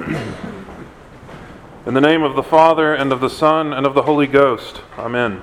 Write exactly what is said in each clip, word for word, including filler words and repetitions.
In the name of the Father, and of the Son, and of the Holy Ghost. Amen.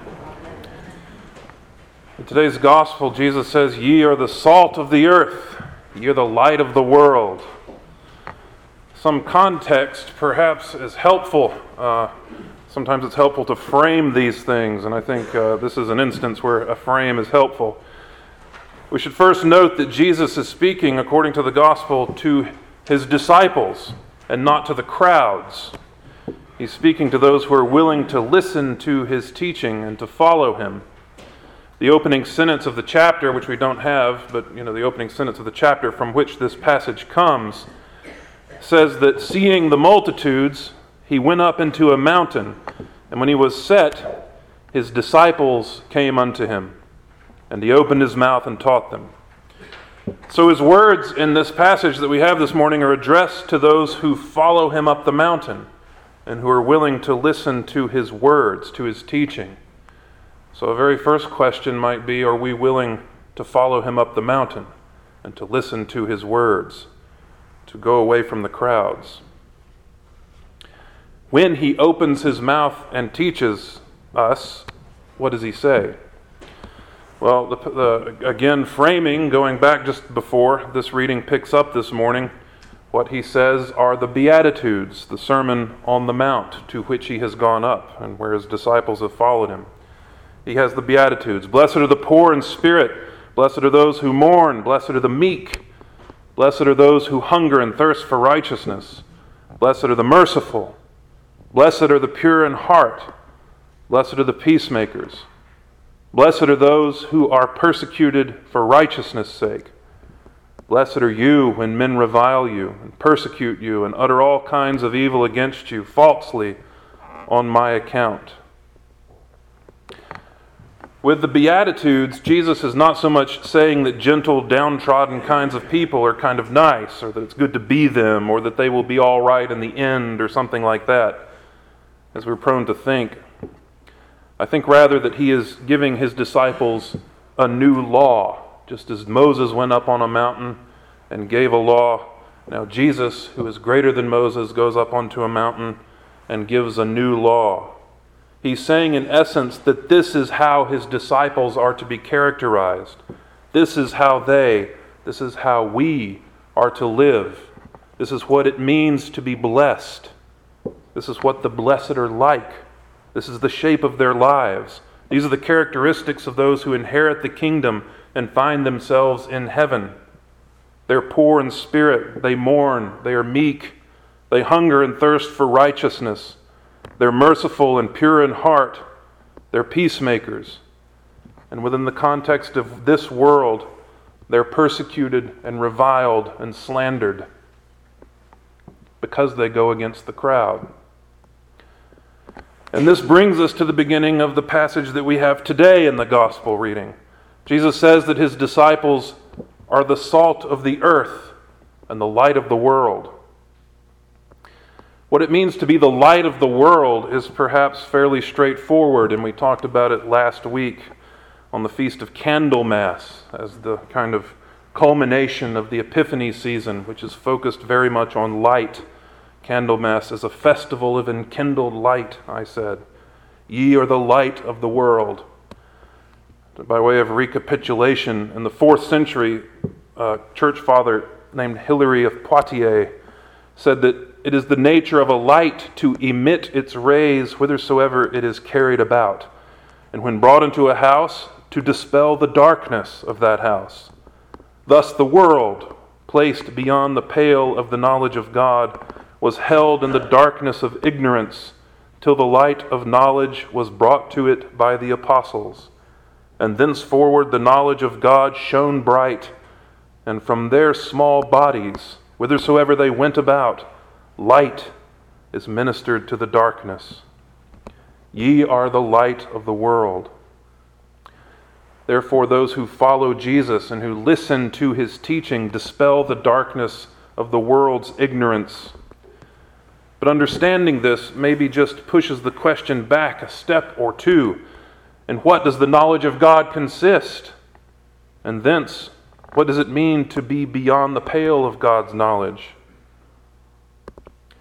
In today's Gospel, Jesus says, "Ye are the salt of the earth, ye are the light of the world." Some context, perhaps, is helpful. Uh, sometimes it's helpful to frame these things, and I think uh, this is an instance where a frame is helpful. We should first note that Jesus is speaking, according to the Gospel, to his disciples, and not to the crowds. He's speaking to those who are willing to listen to his teaching and to follow him. The opening sentence of the chapter, which we don't have, but you know, the opening sentence of the chapter from which this passage comes, says that seeing the multitudes, he went up into a mountain, and when he was set, his disciples came unto him, and he opened his mouth and taught them. So his words in this passage that we have this morning are addressed to those who follow him up the mountain, and who are willing to listen to his words, to his teaching. So a very first question might be, are we willing to follow him up the mountain and to listen to his words, to go away from the crowds? When he opens his mouth and teaches us, what does he say? Well, the, the, again, framing, going back just before this reading picks up this morning, what he says are the Beatitudes, the Sermon on the Mount, to which he has gone up and where his disciples have followed him. He has the Beatitudes. Blessed are the poor in spirit. Blessed are those who mourn. Blessed are the meek. Blessed are those who hunger and thirst for righteousness. Blessed are the merciful. Blessed are the pure in heart. Blessed are the peacemakers. Blessed are those who are persecuted for righteousness' sake. Blessed are you when men revile you and persecute you and utter all kinds of evil against you falsely on my account. With the Beatitudes, Jesus is not so much saying that gentle, downtrodden kinds of people are kind of nice, or that it's good to be them, or that they will be all right in the end, or something like that, as we're prone to think. I think rather that he is giving his disciples a new law. Just as Moses went up on a mountain and gave a law, now Jesus, who is greater than Moses, goes up onto a mountain and gives a new law. He's saying in essence that this is how his disciples are to be characterized. This is how they, this is how we are to live. This is what it means to be blessed. This is what the blessed are like. This is the shape of their lives. These are the characteristics of those who inherit the kingdom and find themselves in heaven. They're poor in spirit, they mourn, they are meek, they hunger and thirst for righteousness, they're merciful and pure in heart, they're peacemakers. And within the context of this world, they're persecuted and reviled and slandered because they go against the crowd. And this brings us to the beginning of the passage that we have today in the gospel reading. Jesus says that his disciples are the salt of the earth and the light of the world. What it means to be the light of the world is perhaps fairly straightforward, and we talked about it last week on the Feast of Candlemas as the kind of culmination of the Epiphany season, which is focused very much on light. Candlemas is a festival of enkindled light, I said. Ye are the light of the world. By way of recapitulation, in the fourth century, a church father named Hilary of Poitiers said that it is the nature of a light to emit its rays whithersoever it is carried about, and when brought into a house, to dispel the darkness of that house. Thus the world, placed beyond the pale of the knowledge of God, was held in the darkness of ignorance, till the light of knowledge was brought to it by the apostles. And thenceforward the knowledge of God shone bright, and from their small bodies, whithersoever they went about, light is ministered to the darkness. Ye are the light of the world. Therefore, those who follow Jesus and who listen to his teaching dispel the darkness of the world's ignorance. But understanding this maybe just pushes the question back a step or two. In what does the knowledge of God consist? And thence, what does it mean to be beyond the pale of God's knowledge?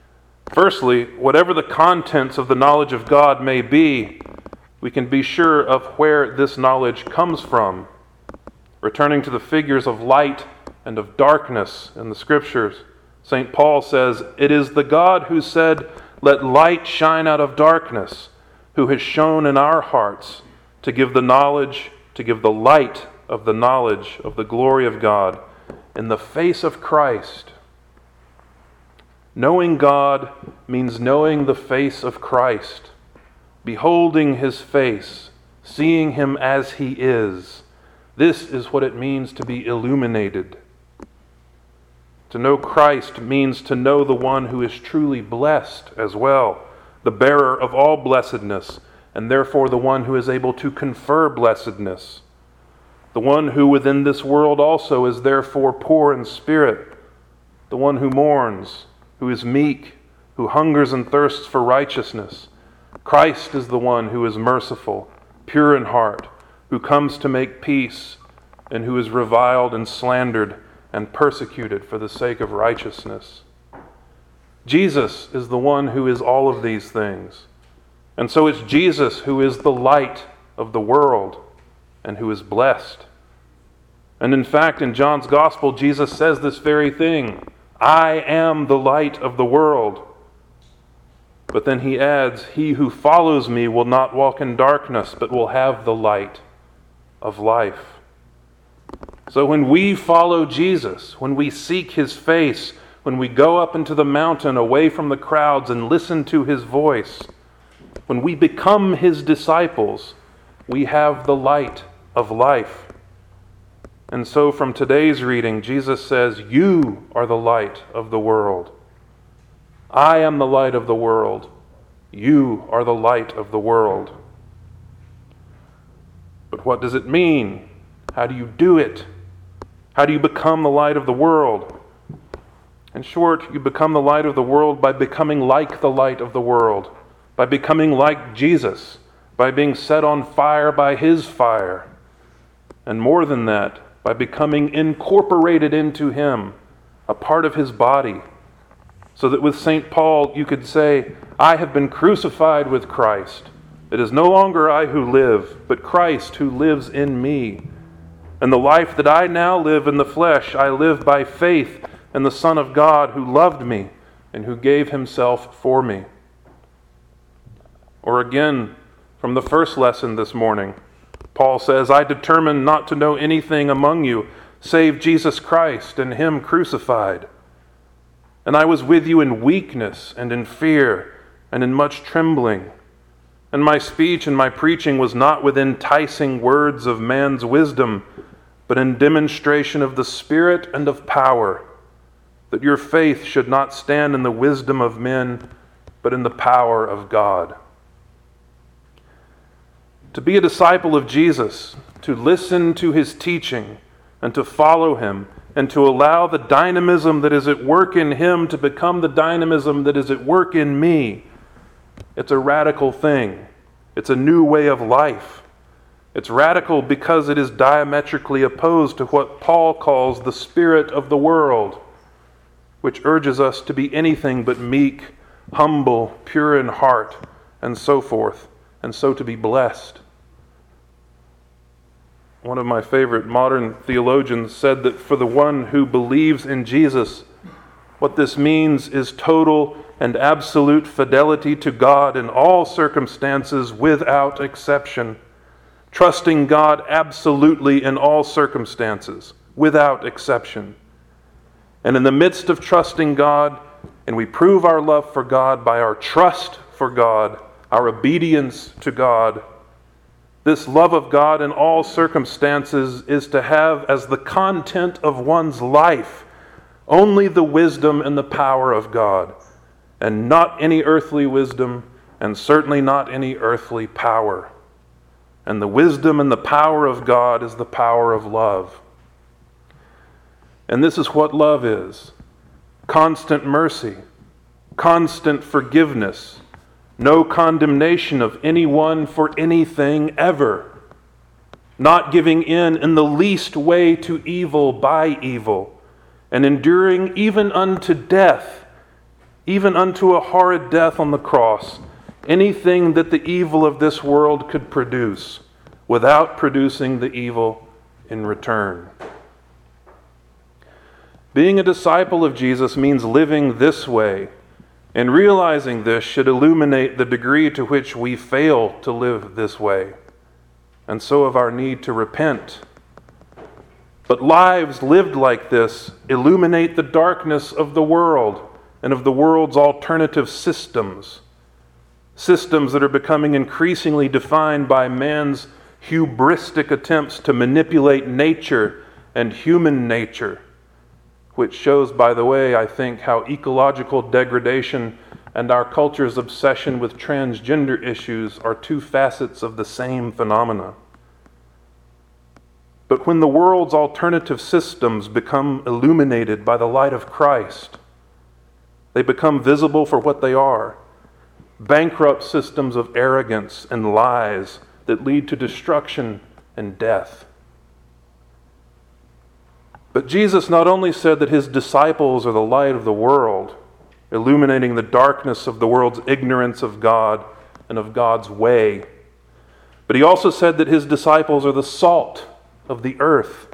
Firstly, whatever the contents of the knowledge of God may be, we can be sure of where this knowledge comes from. Returning to the figures of light and of darkness in the Scriptures, Saint Paul says, "It is the God who said, 'Let light shine out of darkness,' who has shone in our hearts to give the knowledge, to give the light of the knowledge of the glory of God in the face of Christ." Knowing God means knowing the face of Christ, beholding His face, seeing Him as He is. This is what it means to be illuminated. To know Christ means to know the one who is truly blessed as well, the bearer of all blessedness, and therefore the one who is able to confer blessedness. The one who within this world also is therefore poor in spirit, the one who mourns, who is meek, who hungers and thirsts for righteousness. Christ is the one who is merciful, pure in heart, who comes to make peace, and who is reviled and slandered and persecuted for the sake of righteousness. Jesus is the one who is all of these things. And so it's Jesus who is the light of the world and who is blessed. And in fact, in John's Gospel, Jesus says this very thing, "I am the light of the world." But then he adds, "He who follows me will not walk in darkness, but will have the light of life." So when we follow Jesus, when we seek His face, when we go up into the mountain away from the crowds and listen to His voice, when we become His disciples, we have the light of life. And so from today's reading, Jesus says, "You are the light of the world. I am the light of the world. You are the light of the world." But what does it mean? How do you do it? How do you become the light of the world? In short, you become the light of the world by becoming like the light of the world, by becoming like Jesus, by being set on fire by His fire. And more than that, by becoming incorporated into Him, a part of His body. So that with Saint Paul you could say, "I have been crucified with Christ. It is no longer I who live, but Christ who lives in me. And the life that I now live in the flesh, I live by faith in the Son of God who loved me and who gave Himself for me." Or again, from the first lesson this morning, Paul says, "I determined not to know anything among you save Jesus Christ and Him crucified. And I was with you in weakness and in fear and in much trembling. And my speech and my preaching was not with enticing words of man's wisdom, but in demonstration of the Spirit and of power, that your faith should not stand in the wisdom of men, but in the power of God." To be a disciple of Jesus, to listen to His teaching and to follow Him, and to allow the dynamism that is at work in Him to become the dynamism that is at work in me, it's a radical thing. It's a new way of life. It's radical because it is diametrically opposed to what Paul calls the spirit of the world, which urges us to be anything but meek, humble, pure in heart, and so forth, and so to be blessed. One of my favorite modern theologians said that for the one who believes in Jesus, what this means is total and absolute fidelity to God in all circumstances without exception. Trusting God absolutely in all circumstances, without exception. And in the midst of trusting God, and we prove our love for God by our trust for God, our obedience to God, this love of God in all circumstances is to have as the content of one's life only the wisdom and the power of God, and not any earthly wisdom, and certainly not any earthly power. And the wisdom and the power of God is the power of love. And this is what love is: constant mercy, constant forgiveness, no condemnation of anyone for anything ever, not giving in in the least way to evil by evil, and enduring even unto death even unto a horrid death on the cross, anything that the evil of this world could produce, without producing the evil in return. Being a disciple of Jesus means living this way, and realizing this should illuminate the degree to which we fail to live this way, and so of our need to repent. But lives lived like this illuminate the darkness of the world and of the world's alternative systems, systems that are becoming increasingly defined by man's hubristic attempts to manipulate nature and human nature, which shows, by the way, I think, how ecological degradation and our culture's obsession with transgender issues are two facets of the same phenomena. But when the world's alternative systems become illuminated by the light of Christ, they become visible for what they are: bankrupt systems of arrogance and lies that lead to destruction and death. But Jesus not only said that his disciples are the light of the world, illuminating the darkness of the world's ignorance of God and of God's way, but he also said that his disciples are the salt of the earth.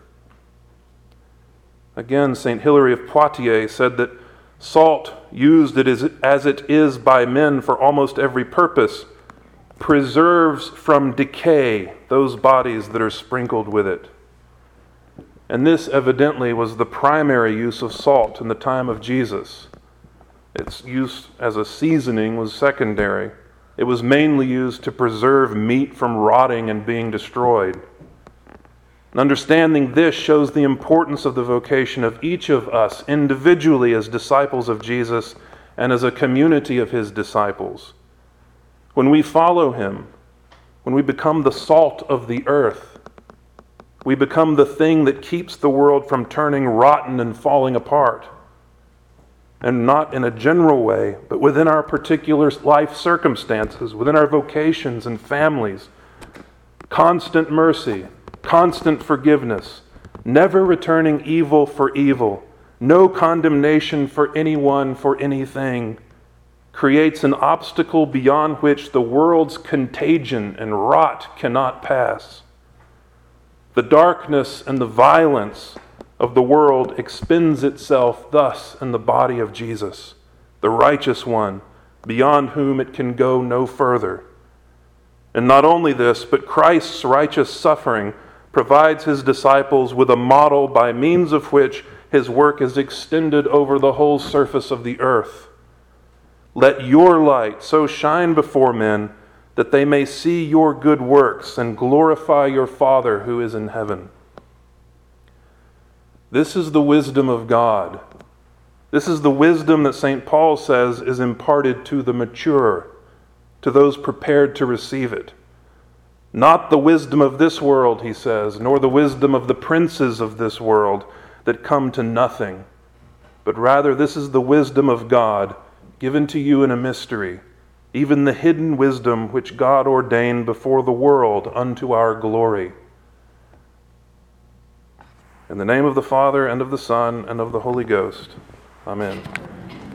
Again, Saint Hilary of Poitiers said that salt, used as it is by men for almost every purpose, preserves from decay those bodies that are sprinkled with it. And this evidently was the primary use of salt in the time of Jesus. Its use as a seasoning was secondary. It was mainly used to preserve meat from rotting and being destroyed. And understanding this shows the importance of the vocation of each of us individually as disciples of Jesus and as a community of his disciples. When we follow him, when we become the salt of the earth, we become the thing that keeps the world from turning rotten and falling apart. And not in a general way, but within our particular life circumstances, within our vocations and families. Constant mercy, constant forgiveness, never returning evil for evil, no condemnation for anyone for anything, creates an obstacle beyond which the world's contagion and rot cannot pass. The darkness and the violence of the world expends itself thus in the body of Jesus, the righteous one, beyond whom it can go no further. And not only this, but Christ's righteous suffering provides his disciples with a model by means of which his work is extended over the whole surface of the earth. Let your light so shine before men that they may see your good works and glorify your Father who is in heaven. This is the wisdom of God. This is the wisdom that Saint Paul says is imparted to the mature, to those prepared to receive it. Not the wisdom of this world, he says, nor the wisdom of the princes of this world that come to nothing, but rather this is the wisdom of God given to you in a mystery, even the hidden wisdom which God ordained before the world unto our glory. In the name of the Father, and of the Son, and of the Holy Ghost. Amen.